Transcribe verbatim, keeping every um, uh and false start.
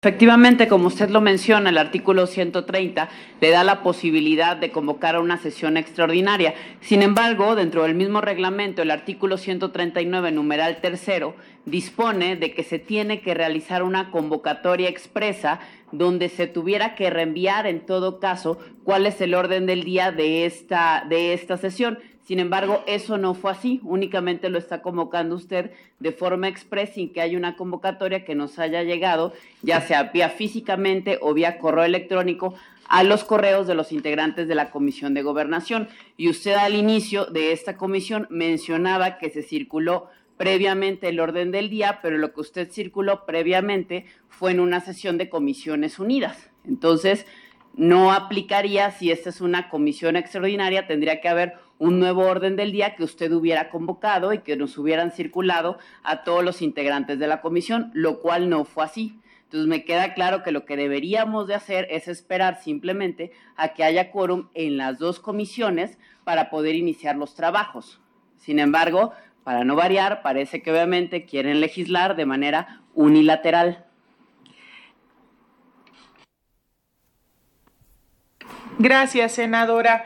Efectivamente, como usted lo menciona, el artículo ciento treinta le da la posibilidad de convocar a una sesión extraordinaria. Sin embargo, dentro del mismo reglamento, el artículo ciento treinta y nueve, numeral tercero, dispone de que se tiene que realizar una convocatoria expresa donde se tuviera que reenviar en todo caso cuál es el orden del día de esta, de esta sesión. Sin embargo, eso no fue así, únicamente lo está convocando usted de forma express sin que haya una convocatoria que nos haya llegado, ya sea vía físicamente o vía correo electrónico, a los correos de los integrantes de la Comisión de Gobernación. Y usted al inicio de esta comisión mencionaba que se circuló previamente el orden del día, pero lo que usted circuló previamente fue en una sesión de Comisiones Unidas. Entonces, no aplicaría si esta es una comisión extraordinaria, tendría que haber un nuevo orden del día que usted hubiera convocado y que nos hubieran circulado a todos los integrantes de la comisión, lo cual no fue así. Entonces me queda claro que lo que deberíamos de hacer es esperar simplemente a que haya quórum en las dos comisiones para poder iniciar los trabajos. Sin embargo, para no variar, parece que obviamente quieren legislar de manera unilateral. Gracias, senadora.